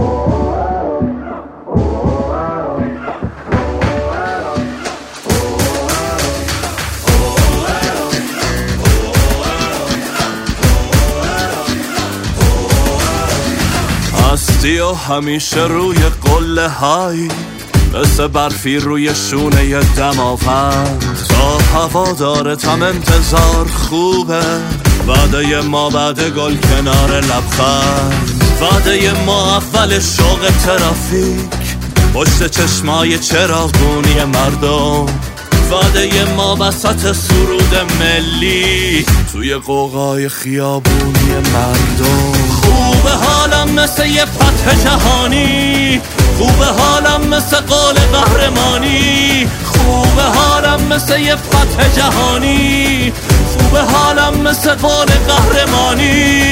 هستی و همیشه روی قله های، مثل برفی روی شونه دماوند. تا هوادارتم انتظار خوبه، وعده ما بعد گل کنار لبخند. وعده ما اول شوق ترافیک، پشت چشمای چراغونی مردم. وعده ما وسط سرود ملی، توی قوقای خیابونی مردم. خوبه حالم مثل یه فتح جهانی، خوبه حالم مثل قول قهرمانی. خوبه حالم مثل یه فتح جهانی، خوبه حالم مثل قول قهرمانی.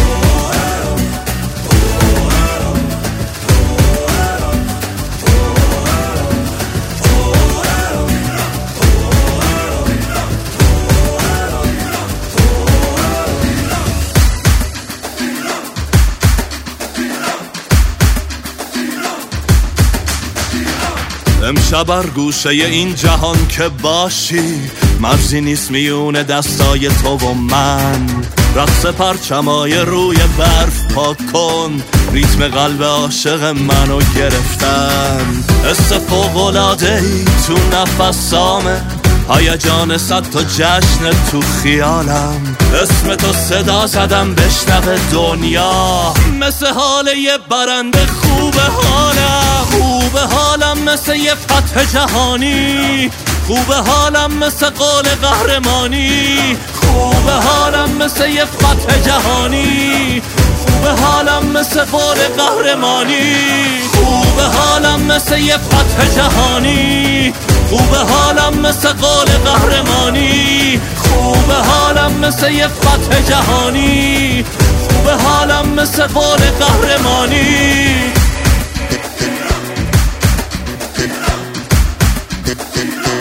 امشب بر گوشه این جهان که باشی، مرزی نیست میونه دستای تو و من. رقص پرچمای روی برف پاک کن، ریتم قلب عاشق منو گرفتن. حس فوق‌العاده‌ای تو نفسامه، هیجان صد تا جشن تو خیالم. اسم تو صدا زدم بشنوه دنیا، مثل حال یه برنده. خوبه حالم، خوبه حالم مثل یه فتح جهانی، خوبه حالم مثل قول قهرمانی. خوبه حالم مثل یه فتح جهانی، خوبه حالم مثل قول قهرمانی. خوبه حالم مثل یه فتح جهانی، خوبه حالم مثل قول قهرمانی. خوبه حالم مثل یه فتح جهانی، خوبه حالم مثل قول قهرمانی.